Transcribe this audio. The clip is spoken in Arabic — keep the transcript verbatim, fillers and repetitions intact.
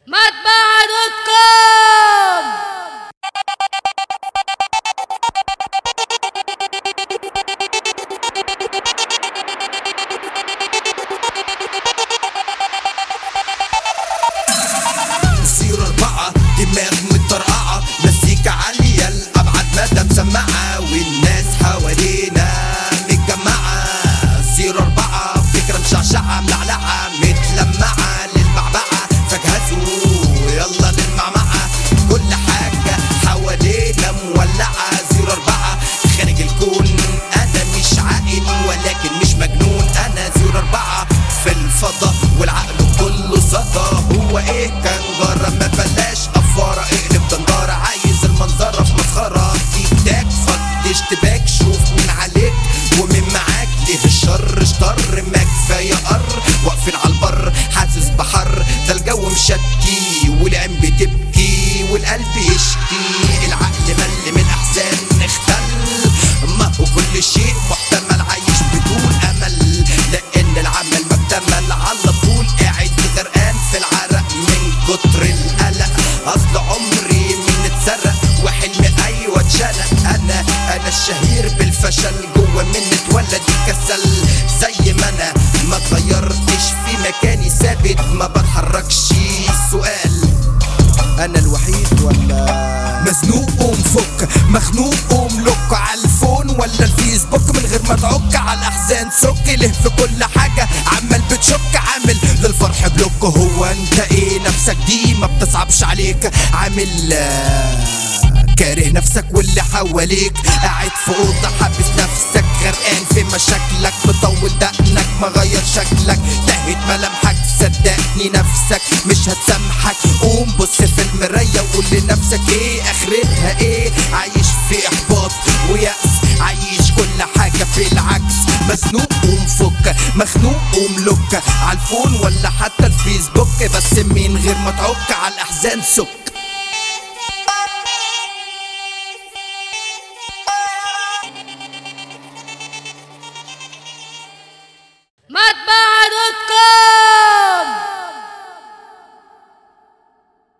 مطبعة دوت كوم. زيرو أربعة دماغ متطرقعة، مزيكا عالية لأبعد مدى مسمعة، والناس حوالينا متجمعة. زيرو أربعة فكرة مشعشعة ملعلعة متلمعة للبعبعة، فجهزوا يلا للمعمعة، كل حاجة حوالينا مولعة. زيرو أربعة خارج الكون، أنا مش عاقل ولكن مش مجنون، أنا زيرو أربعة في الفضاء والعقل كله صدى. هو إيه كان جرى ما بلاش أفارة، اقلب دندارة عايز المنظرة في مسخرة. تيك تاك فتش تباك شوف مين عليك ومين معاك، ليه الشر اشطر ما كفاية قر. واقفين عالبر حاسس بحر، ده الجو مشتي والعين بتبكي والقلب يشكي، العقل مل من الأحزان اختل. ما هو كل شيء محتمل، عايش بدون أمل لأن العمل ما اكتمل. على طول قاعد غرقان في العرق من كتر القلق، أصل عمري من اتسرق وحلمي أيوة اتشنق. أنا أنا الشهير بالفشل، جوه مني اتولد الكسل. زي ما أنا ما اتغيرتش في مكاني ثابت ما بتحركش. السؤال أنا الوحيد ولا مزنوق ومفك، مخنوق وملوك عالفون ولا الفيسبوك، من غير ما تعك على الأحزان سك. ليه في كل حاجة عمال بتشك، عامل للفرح بلوك. هو انت ايه نفسك دي ما بتصعبش عليك، عامل كاره نفسك واللي حواليك، قاعد في اوضه حابس نفسك غرقان في مشاكلك، مطول دقنك مغير شكلك، تهت ملامحك صدقني نفسك مش هتسامحك. قوم بص في المرايه وقول لنفسك ايه اخرتها ايه، عايش في احباط ويأس، عايش كل حاجه في العكس، مزنوق ومفك مخنوق وملوك عالفون ولا حتى الفيسبوك، بس من غير ما تعك على الاحزان سك.